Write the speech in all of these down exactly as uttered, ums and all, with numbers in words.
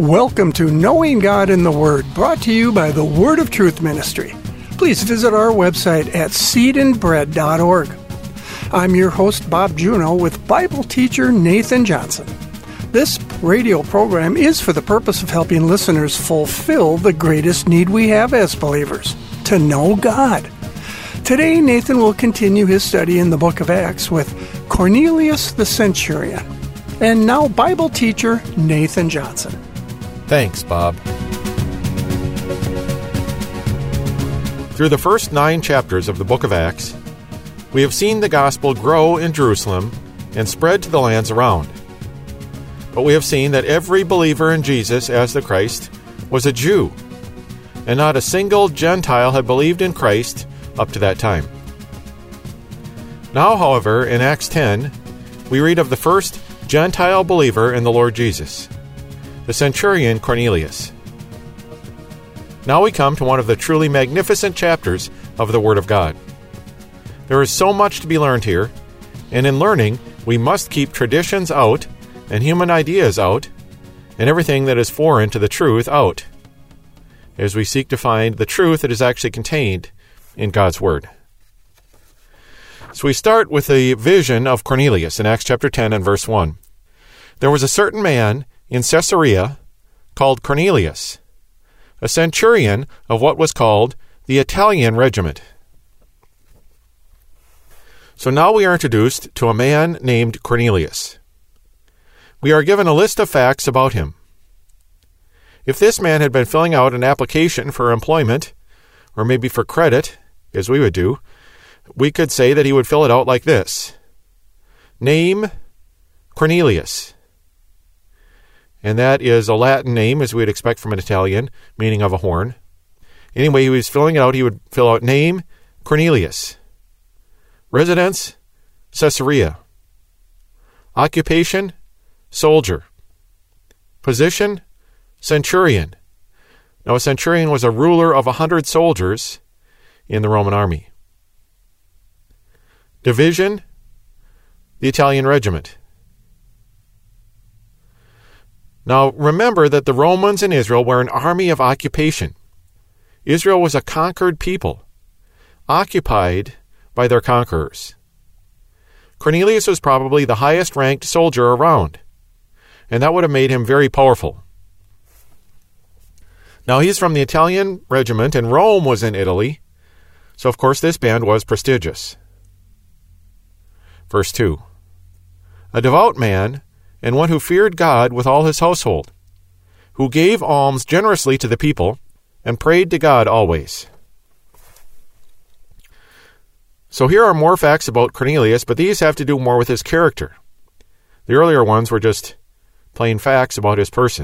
Welcome to Knowing God in the Word, brought to you by the Word of Truth Ministry. Please visit our website at seed and bread dot org. I'm your host, Bob Juneau, with Bible teacher Nathan Johnson. This radio program is for the purpose of helping listeners fulfill the greatest need we have as believers, to know God. Today, Nathan will continue his study in the book of Acts with Cornelius the Centurion. And now, Bible teacher Nathan Johnson. Thanks, Bob. Through the first nine chapters of the book of Acts, we have seen the gospel grow in Jerusalem and spread to the lands around. But we have seen that every believer in Jesus as the Christ was a Jew, and not a single Gentile had believed in Christ up to that time. Now, however, in Acts ten, we read of the first Gentile believer in the Lord Jesus, the centurion Cornelius. Now we come to one of the truly magnificent chapters of the Word of God. There is so much to be learned here, and in learning, we must keep traditions out, and human ideas out, and everything that is foreign to the truth out, as we seek to find the truth that is actually contained in God's Word. So we start with the vision of Cornelius in Acts chapter ten and verse one. There was a certain man in Caesarea called Cornelius, a centurion of what was called the Italian regiment. So now we are introduced to a man named Cornelius. We are given a list of facts about him. If this man had been filling out an application for employment, or maybe for credit, as we would do, we could say that he would fill it out like this. Name, Cornelius. And that is a Latin name, as we'd expect from an Italian, meaning of a horn. Anyway, he was filling it out. He would fill out name, Cornelius. Residence, Caesarea. Occupation, soldier. Position, centurion. Now, a centurion was a ruler of a hundred soldiers in the Roman army. Division, the Italian regiment. Now, remember that the Romans in Israel were an army of occupation. Israel was a conquered people, occupied by their conquerors. Cornelius was probably the highest-ranked soldier around, and that would have made him very powerful. Now, he's from the Italian regiment, and Rome was in Italy, so of course this band was prestigious. Verse two. A devout man, and one who feared God with all his household, who gave alms generously to the people, and prayed to God always. So here are more facts about Cornelius, but these have to do more with his character. The earlier ones were just plain facts about his person.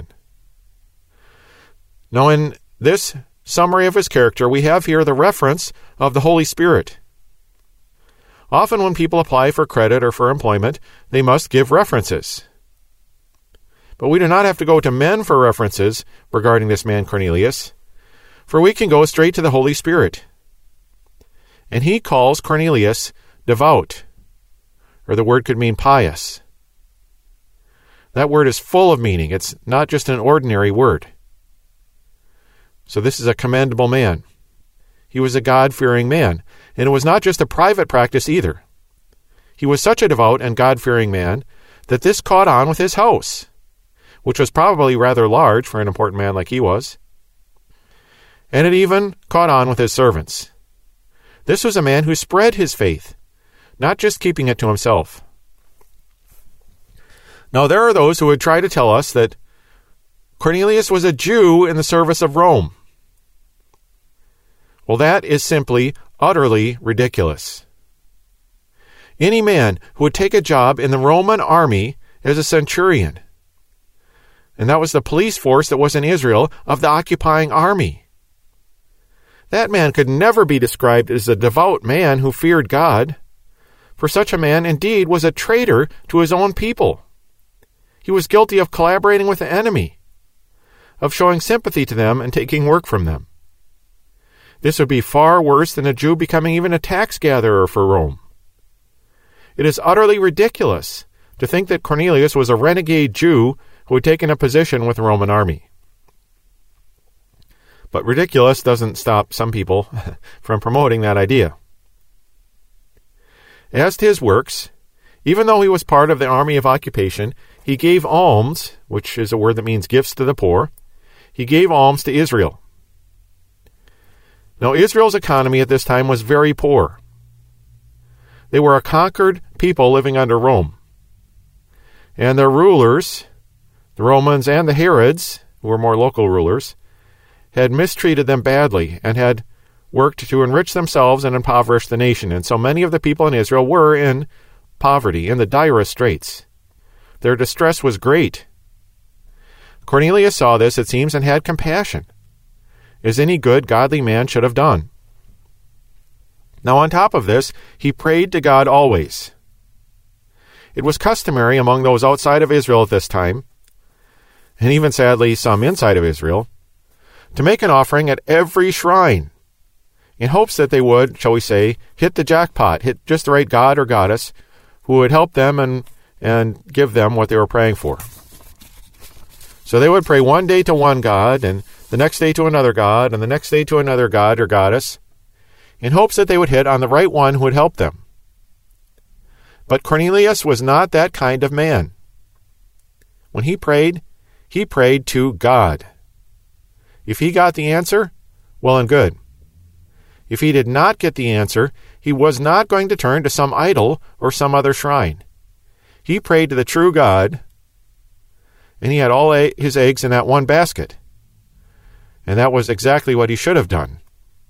Now in this summary of his character, we have here the reference of the Holy Spirit. Often when people apply for credit or for employment, they must give references. But we do not have to go to men for references regarding this man Cornelius, for we can go straight to the Holy Spirit. And he calls Cornelius devout, or the word could mean pious. That word is full of meaning. It's not just an ordinary word. So this is a commendable man. He was a God-fearing man, and it was not just a private practice either. He was such a devout and God-fearing man that this caught on with his house, which was probably rather large for an important man like he was. And it even caught on with his servants. This was a man who spread his faith, not just keeping it to himself. Now, there are those who would try to tell us that Cornelius was a Jew in the service of Rome. Well, that is simply utterly ridiculous. Any man who would take a job in the Roman army as a centurion, and that was the police force that was in Israel of the occupying army. That man could never be described as a devout man who feared God, for such a man indeed was a traitor to his own people. He was guilty of collaborating with the enemy, of showing sympathy to them and taking work from them. This would be far worse than a Jew becoming even a tax gatherer for Rome. It is utterly ridiculous to think that Cornelius was a renegade Jew who had taken a position with the Roman army. But ridiculous doesn't stop some people from promoting that idea. As to his works, even though he was part of the army of occupation, he gave alms, which is a word that means gifts to the poor. He gave alms to Israel. Now, Israel's economy at this time was very poor. They were a conquered people living under Rome. And their rulers, the Romans and the Herods, who were more local rulers, had mistreated them badly and had worked to enrich themselves and impoverish the nation. And so many of the people in Israel were in poverty, in the direst straits. Their distress was great. Cornelius saw this, it seems, and had compassion, as any good, godly man should have done. Now, on top of this, he prayed to God always. It was customary among those outside of Israel at this time, and even sadly some inside of Israel, to make an offering at every shrine, in hopes that they would, shall we say, hit the jackpot, hit just the right god or goddess who would help them and, and give them what they were praying for. So they would pray one day to one god, and the next day to another god, and the next day to another god or goddess, in hopes that they would hit on the right one who would help them. But Cornelius was not that kind of man. When he prayed, he prayed to God. If he got the answer, well and good. If he did not get the answer, he was not going to turn to some idol or some other shrine. He prayed to the true God, and he had all his eggs in that one basket. And that was exactly what he should have done.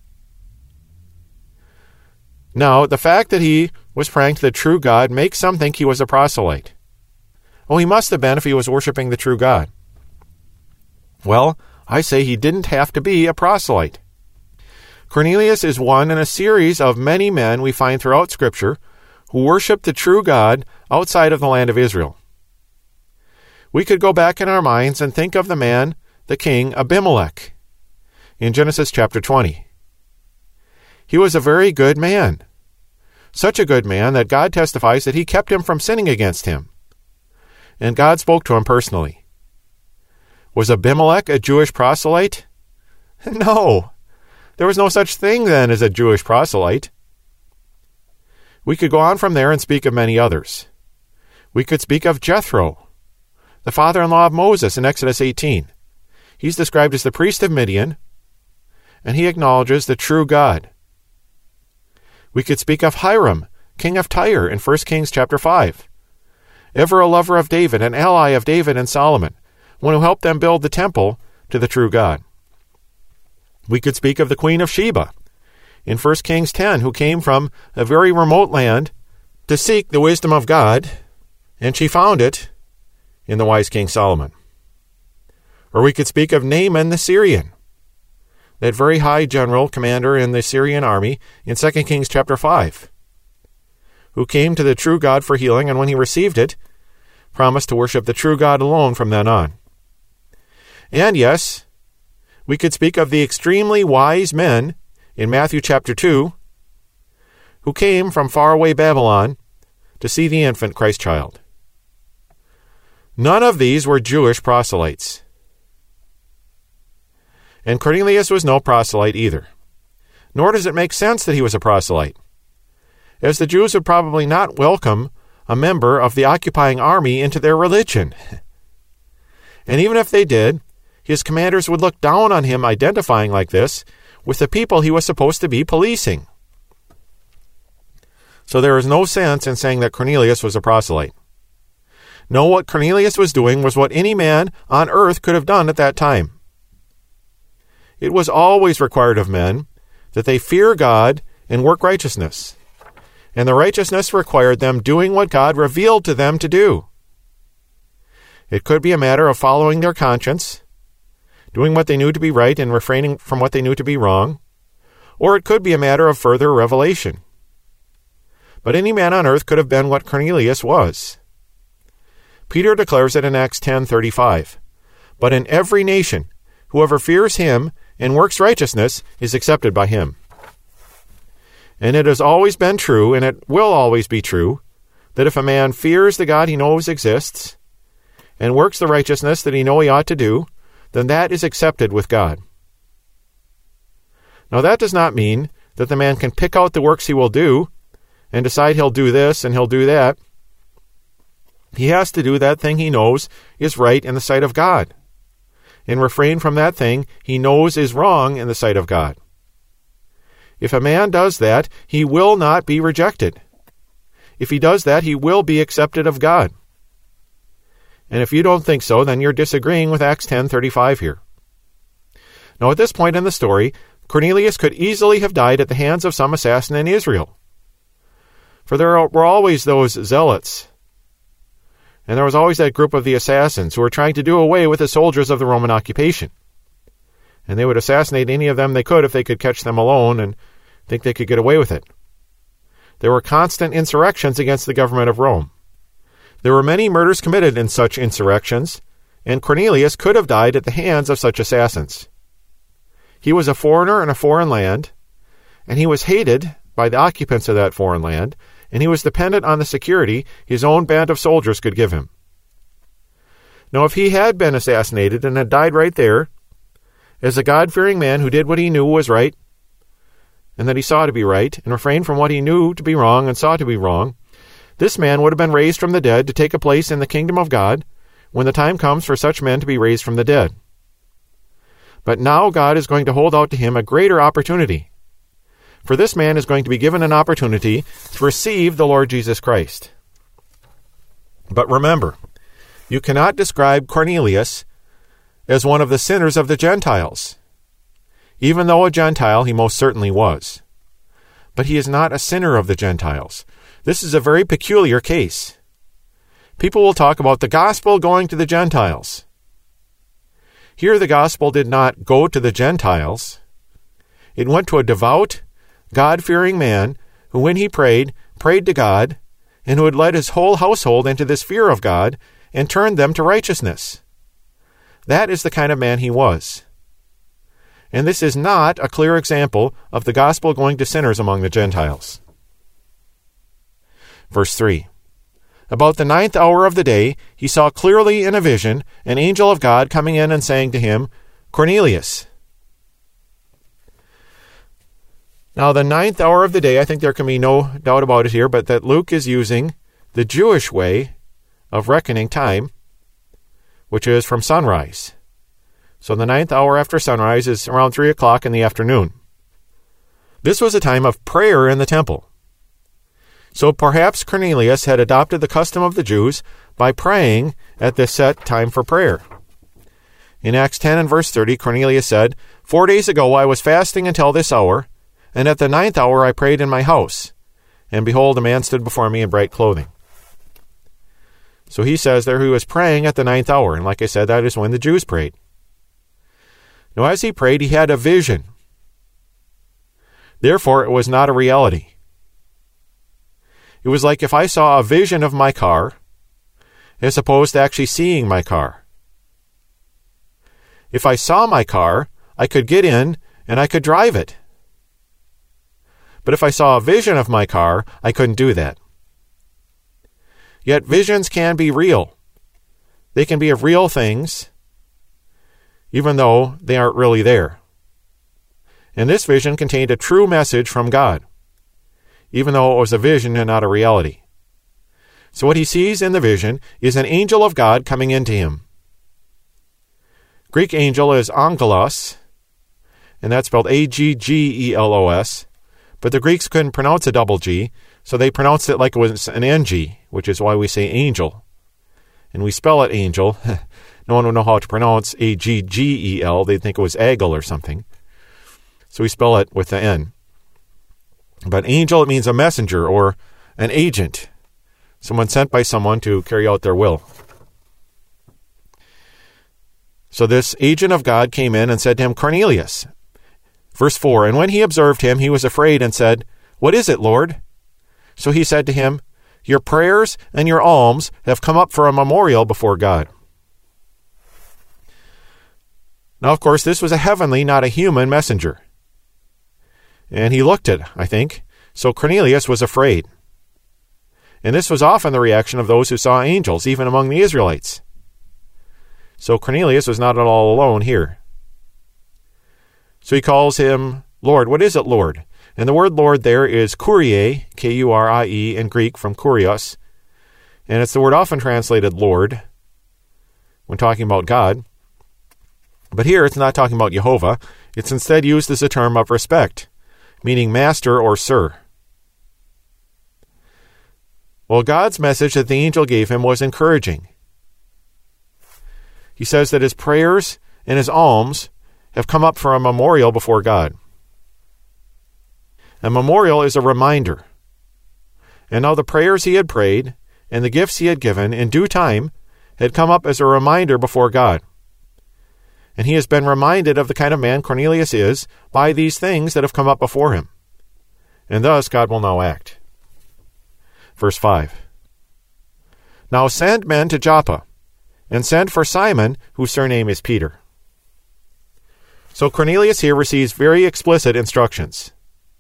Now, the fact that he was praying to the true God makes some think he was a proselyte. Oh, he must have been if he was worshiping the true God. Well, I say he didn't have to be a proselyte. Cornelius is one in a series of many men we find throughout Scripture who worshiped the true God outside of the land of Israel. We could go back in our minds and think of the man, the king Abimelech, in Genesis chapter twenty. He was a very good man. Such a good man that God testifies that he kept him from sinning against him. And God spoke to him personally. Was Abimelech a Jewish proselyte? No. There was no such thing then as a Jewish proselyte. We could go on from there and speak of many others. We could speak of Jethro, the father-in-law of Moses in Exodus eighteen. He's described as the priest of Midian, and he acknowledges the true God. We could speak of Hiram, king of Tyre, in First Kings chapter five. Ever a lover of David, an ally of David and Solomon, one who helped them build the temple to the true God. We could speak of the Queen of Sheba in First Kings ten, who came from a very remote land to seek the wisdom of God, and she found it in the wise King Solomon. Or we could speak of Naaman the Syrian, that very high general commander in the Syrian army in Second Kings chapter five, who came to the true God for healing, and when he received it, promised to worship the true God alone from then on. And yes, we could speak of the extremely wise men in Matthew chapter two, who came from faraway Babylon to see the infant Christ child. None of these were Jewish proselytes. And Cornelius was no proselyte either. Nor does it make sense that he was a proselyte, as the Jews would probably not welcome a member of the occupying army into their religion. And even if they did, his commanders would look down on him identifying like this with the people he was supposed to be policing. So there is no sense in saying that Cornelius was a proselyte. No, what Cornelius was doing was what any man on earth could have done at that time. It was always required of men that they fear God and work righteousness. And the righteousness required them doing what God revealed to them to do. It could be a matter of following their conscience, doing what they knew to be right and refraining from what they knew to be wrong, or it could be a matter of further revelation. But any man on earth could have been what Cornelius was. Peter declares it in Acts ten thirty-five. But in every nation, whoever fears him and works righteousness is accepted by him. And it has always been true, and it will always be true, that if a man fears the God he knows exists and works the righteousness that he knows he ought to do, then that is accepted with God. Now that does not mean that the man can pick out the works he will do and decide he'll do this and he'll do that. He has to do that thing he knows is right in the sight of God, and refrain from that thing he knows is wrong in the sight of God. If a man does that, he will not be rejected. If he does that, he will be accepted of God. And if you don't think so, then you're disagreeing with Acts ten thirty-five here. Now, at this point in the story, Cornelius could easily have died at the hands of some assassin in Israel. For there were always those zealots, and there was always that group of the assassins who were trying to do away with the soldiers of the Roman occupation. And they would assassinate any of them they could if they could catch them alone and think they could get away with it. There were constant insurrections against the government of Rome. There were many murders committed in such insurrections, and Cornelius could have died at the hands of such assassins. He was a foreigner in a foreign land, and he was hated by the occupants of that foreign land, and he was dependent on the security his own band of soldiers could give him. Now, if he had been assassinated and had died right there, as a God-fearing man who did what he knew was right, and that he saw to be right, and refrained from what he knew to be wrong and saw to be wrong, this man would have been raised from the dead to take a place in the kingdom of God when the time comes for such men to be raised from the dead. But now God is going to hold out to him a greater opportunity. For this man is going to be given an opportunity to receive the Lord Jesus Christ. But remember, you cannot describe Cornelius as one of the sinners of the Gentiles. Even though a Gentile, he most certainly was. But he is not a sinner of the Gentiles. This is a very peculiar case. People will talk about the gospel going to the Gentiles. Here the gospel did not go to the Gentiles. It went to a devout, God-fearing man who, when he prayed, prayed to God, and who had led his whole household into this fear of God and turned them to righteousness. That is the kind of man he was. And this is not a clear example of the gospel going to sinners among the Gentiles. Verse three. About the ninth hour of the day, he saw clearly in a vision an angel of God coming in and saying to him, Cornelius. Now, the ninth hour of the day, I think there can be no doubt about it here, but that Luke is using the Jewish way of reckoning time, which is from sunrise. So the ninth hour after sunrise is around three o'clock in the afternoon. This was a time of prayer in the temple. So perhaps Cornelius had adopted the custom of the Jews by praying at this set time for prayer. In Acts ten and verse thirty, Cornelius said, Four days ago I was fasting until this hour, and at the ninth hour I prayed in my house, and behold, a man stood before me in bright clothing. So he says there he was praying at the ninth hour, and like I said, that is when the Jews prayed. Now as he prayed, he had a vision. Therefore, it was not a reality. It was like if I saw a vision of my car, as opposed to actually seeing my car. If I saw my car, I could get in and I could drive it. But if I saw a vision of my car, I couldn't do that. Yet visions can be real. They can be of real things, even though they aren't really there. And this vision contained a true message from God, even though it was a vision and not a reality. So what he sees in the vision is an angel of God coming into him. Greek angel is angelos, and that's spelled A G G E L O S, but the Greeks couldn't pronounce a double G, so they pronounced it like it was an N G, which is why we say angel. And we spell it angel. No one would know how to pronounce A G G E L. They'd think it was Agel or something. So we spell it with the N. But angel, it means a messenger or an agent, someone sent by someone to carry out their will. So this agent of God came in and said to him, Cornelius. Verse four, and when he observed him, he was afraid and said, What is it, Lord? So he said to him, Your prayers and your alms have come up for a memorial before God. Now, of course, this was a heavenly, not a human messenger. And he looked it, I think. So Cornelius was afraid. And this was often the reaction of those who saw angels, even among the Israelites. So Cornelius was not at all alone here. So he calls him Lord. What is it, Lord? And the word Lord there is Kurie, K U R I E, in Greek from Kurios. And it's the word often translated Lord when talking about God. But here it's not talking about Jehovah. It's instead used as a term of respect, meaning master or sir. Well, God's message that the angel gave him was encouraging. He says that his prayers and his alms have come up for a memorial before God. A memorial is a reminder. And now the prayers he had prayed and the gifts he had given in due time had come up as a reminder before God. And he has been reminded of the kind of man Cornelius is by these things that have come up before him. And thus God will now act. Verse five. Now send men to Joppa, and send for Simon, whose surname is Peter. So Cornelius here receives very explicit instructions.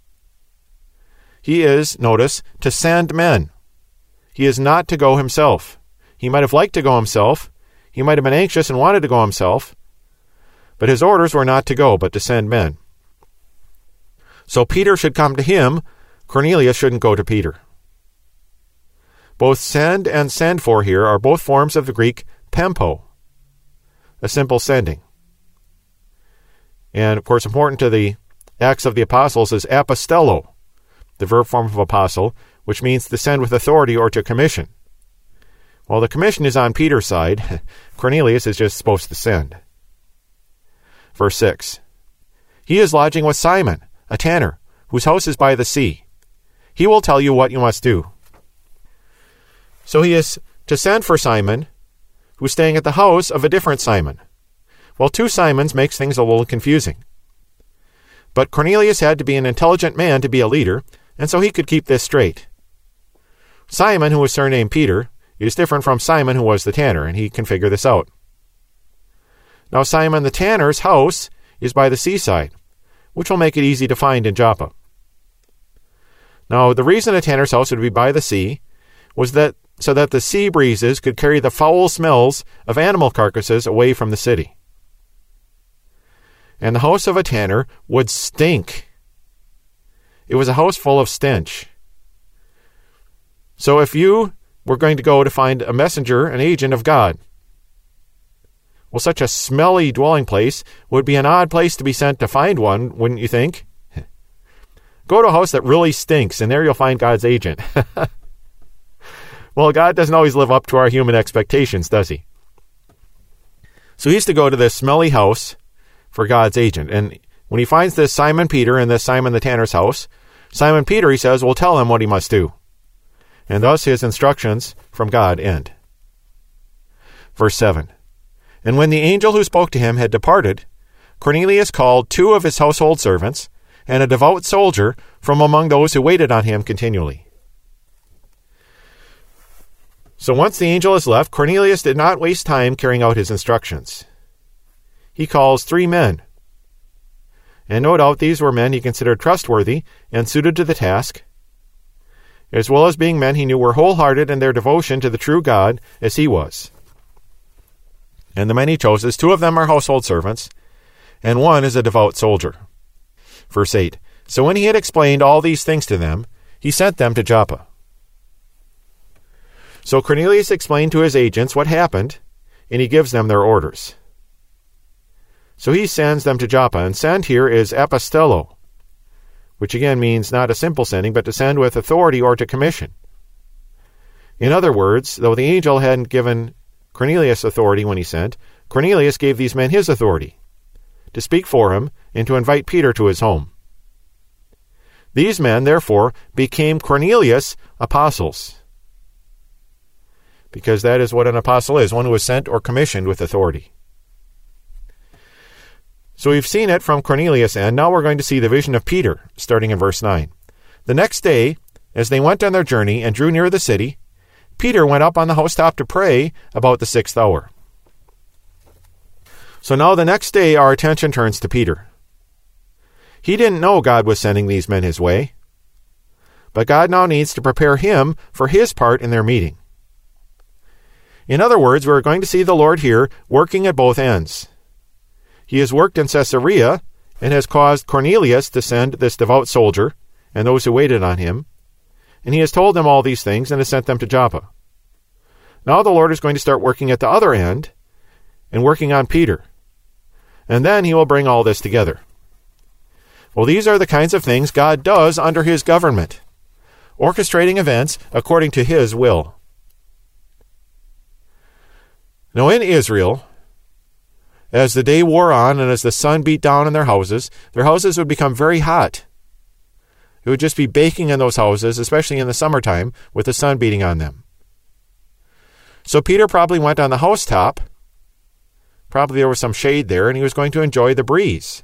He is, notice, to send men. He is not to go himself. He might have liked to go himself. He might have been anxious and wanted to go himself. But his orders were not to go, but to send men. So Peter should come to him. Cornelius shouldn't go to Peter. Both send and send for here are both forms of the Greek pempo, a simple sending. And, of course, important to the Acts of the Apostles is apostello, the verb form of apostle, which means to send with authority or to commission. While the commission is on Peter's side, Cornelius is just supposed to send. Verse six. He is lodging with Simon, a tanner, whose house is by the sea. He will tell you what you must do. So he is to send for Simon, who's staying at the house of a different Simon. Well, two Simons makes things a little confusing. But Cornelius had to be an intelligent man to be a leader, and so he could keep this straight. Simon, who was surnamed Peter, is different from Simon, who was the tanner, and he can figure this out. Now, Simon the tanner's house is by the seaside, which will make it easy to find in Joppa. Now, the reason a tanner's house would be by the sea was that so that the sea breezes could carry the foul smells of animal carcasses away from the city. And the house of a tanner would stink. It was a house full of stench. So if you were going to go to find a messenger, an agent of God, well, such a smelly dwelling place would be an odd place to be sent to find one, wouldn't you think? Go to a house that really stinks, and there you'll find God's agent. Well, God doesn't always live up to our human expectations, does he? So he's to go to this smelly house for God's agent. And when he finds this Simon Peter in this Simon the tanner's house, Simon Peter, he says, will tell him what he must do. And thus his instructions from God end. Verse seven. And when the angel who spoke to him had departed, Cornelius called two of his household servants and a devout soldier from among those who waited on him continually. So once the angel has left, Cornelius did not waste time carrying out his instructions. He calls three men. And no doubt these were men he considered trustworthy and suited to the task, as well as being men he knew were wholehearted in their devotion to the true God as he was. And the men he chose, two of them are household servants, and one is a devout soldier. Verse eight. So when he had explained all these things to them, he sent them to Joppa. So Cornelius explained to his agents what happened, and he gives them their orders. So he sends them to Joppa, and send here is apostello, which again means not a simple sending, but to send with authority or to commission. In other words, though the angel hadn't given Cornelius authority when he sent, Cornelius gave these men his authority to speak for him and to invite Peter to his home. These men, therefore, became Cornelius' apostles, because that is what an apostle is, one who is sent or commissioned with authority. So we've seen it from Cornelius' end. Now we're going to see the vision of Peter, starting in verse nine. The next day, as they went on their journey and drew near the city, Peter went up on the housetop to pray about the sixth hour. So now the next day our attention turns to Peter. He didn't know God was sending these men his way, but God now needs to prepare him for his part in their meeting. In other words, we're going to see the Lord here working at both ends. He has worked in Caesarea and has caused Cornelius to send this devout soldier and those who waited on him, and he has told them all these things and has sent them to Joppa. Now the Lord is going to start working at the other end and working on Peter, and then he will bring all this together. Well, these are the kinds of things God does under his government, orchestrating events according to his will. Now in Israel, as the day wore on and as the sun beat down on their houses, their houses would become very hot. It would just be baking in those houses, especially in the summertime, with the sun beating on them. So Peter probably went on the housetop. Probably there was some shade there, and he was going to enjoy the breeze.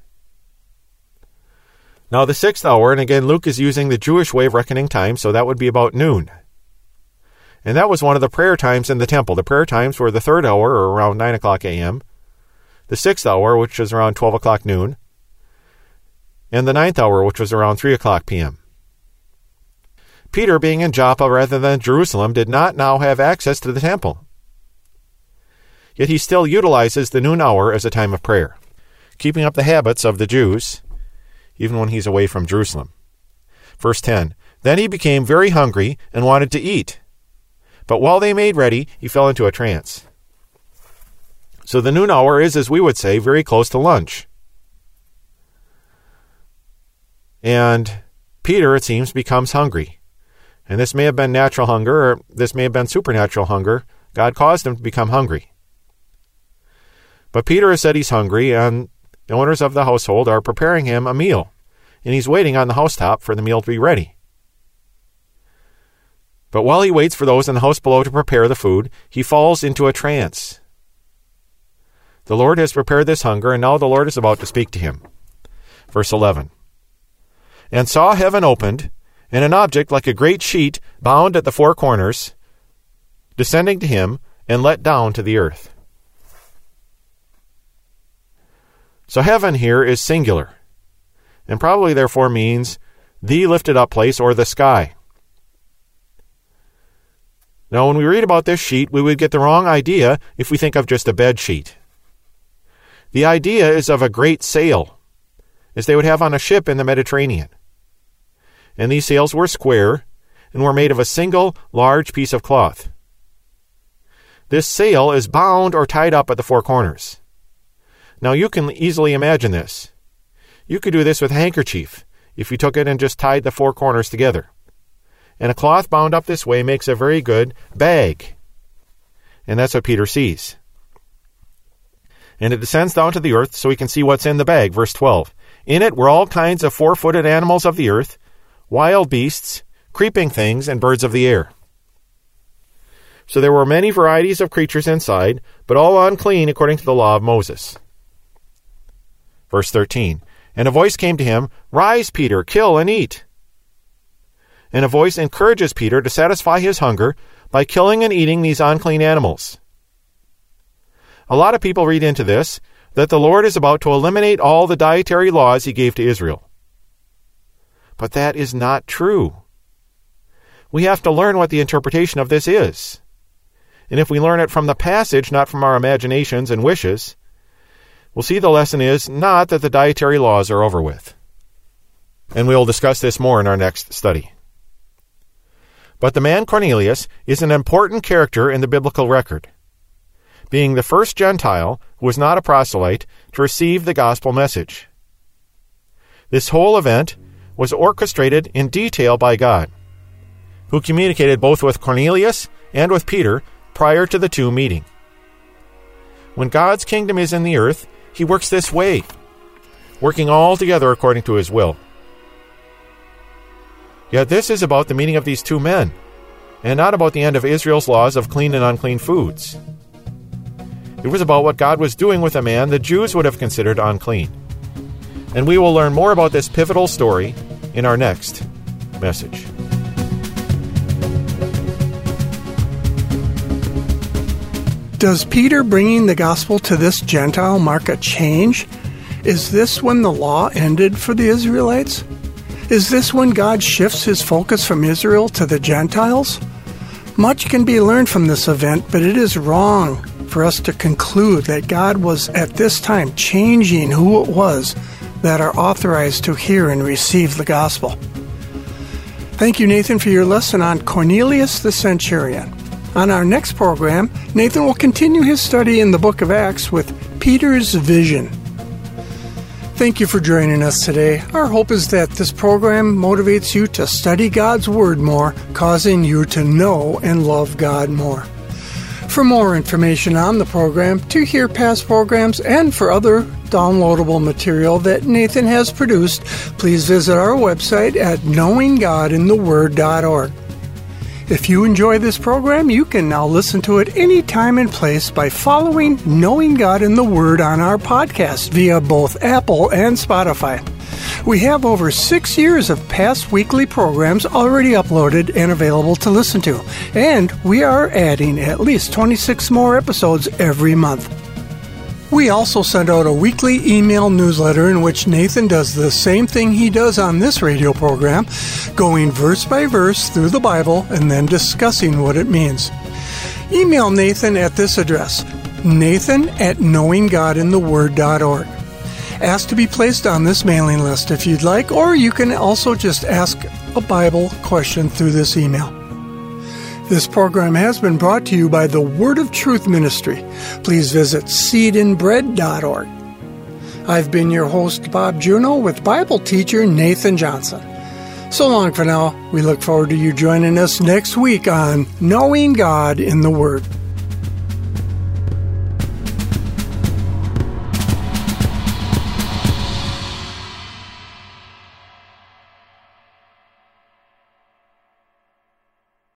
Now the sixth hour, and again Luke is using the Jewish way of reckoning time, so that would be about noon. And that was one of the prayer times in the temple. The prayer times were the third hour, or around nine o'clock a.m., the sixth hour, which was around twelve o'clock noon, and the ninth hour, which was around three o'clock p.m. Peter, being in Joppa rather than Jerusalem, did not now have access to the temple. Yet he still utilizes the noon hour as a time of prayer, keeping up the habits of the Jews, even when he's away from Jerusalem. Verse ten, Then he became very hungry and wanted to eat. But while they made ready, he fell into a trance. So the noon hour is, as we would say, very close to lunch. And Peter, it seems, becomes hungry. And this may have been natural hunger, or this may have been supernatural hunger. God caused him to become hungry. But Peter has said he's hungry, and the owners of the household are preparing him a meal. And he's waiting on the housetop for the meal to be ready. But while he waits for those in the house below to prepare the food, he falls into a trance. The Lord has prepared this hunger, and now the Lord is about to speak to him. Verse eleven, And saw heaven opened, and an object like a great sheet bound at the four corners, descending to him, and let down to the earth. So heaven here is singular, and probably therefore means the lifted up place or the sky. Now when we read about this sheet, we would get the wrong idea if we think of just a bed sheet. The idea is of a great sail, as they would have on a ship in the Mediterranean. And these sails were square and were made of a single large piece of cloth. This sail is bound or tied up at the four corners. Now you can easily imagine this. You could do this with a handkerchief if you took it and just tied the four corners together. And a cloth bound up this way makes a very good bag. And that's what Peter sees. And it descends down to the earth so we can see what's in the bag. Verse twelve. In it were all kinds of four-footed animals of the earth, wild beasts, creeping things, and birds of the air. So there were many varieties of creatures inside, but all unclean according to the law of Moses. Verse thirteen. And a voice came to him, Rise, Peter, kill and eat. And a voice encourages Peter to satisfy his hunger by killing and eating these unclean animals. A lot of people read into this that the Lord is about to eliminate all the dietary laws he gave to Israel. But that is not true. We have to learn what the interpretation of this is. And if we learn it from the passage, not from our imaginations and wishes, we'll see the lesson is not that the dietary laws are over with. And we'll discuss this more in our next study. But the man Cornelius is an important character in the biblical record, being the first Gentile who was not a proselyte to receive the gospel message. This whole event was orchestrated in detail by God, who communicated both with Cornelius and with Peter prior to the two meeting. When God's kingdom is in the earth, he works this way, working all together according to his will. Yet this is about the meeting of these two men, and not about the end of Israel's laws of clean and unclean foods. It was about what God was doing with a man the Jews would have considered unclean. And we will learn more about this pivotal story in our next message. Does Peter bringing the gospel to this Gentile mark a change? Is this when the law ended for the Israelites? Is this when God shifts his focus from Israel to the Gentiles? Much can be learned from this event, but it is wrong for us to conclude that God was at this time changing who it was that are authorized to hear and receive the gospel. Thank you, Nathan, for your lesson on Cornelius the Centurion. On our next program, Nathan will continue his study in the book of Acts with Peter's vision. Thank you for joining us today. Our hope is that this program motivates you to study God's Word more, causing you to know and love God more. For more information on the program, to hear past programs, and for other downloadable material that Nathan has produced, please visit our website at knowing god in the word dot org. If you enjoy this program, you can now listen to it any time and place by following Knowing God in the Word on our podcast via both Apple and Spotify. We have over six years of past weekly programs already uploaded and available to listen to, and we are adding at least twenty-six more episodes every month. We also send out a weekly email newsletter in which Nathan does the same thing he does on this radio program, going verse by verse through the Bible and then discussing what it means. Email Nathan at this address, nathan at knowing god in the word dot org. Ask to be placed on this mailing list if you'd like, or you can also just ask a Bible question through this email. This program has been brought to you by the Word of Truth Ministry. Please visit seed and bread dot org. I've been your host, Bob Juno, with Bible teacher Nathan Johnson. So long for now. We look forward to you joining us next week on Knowing God in the Word.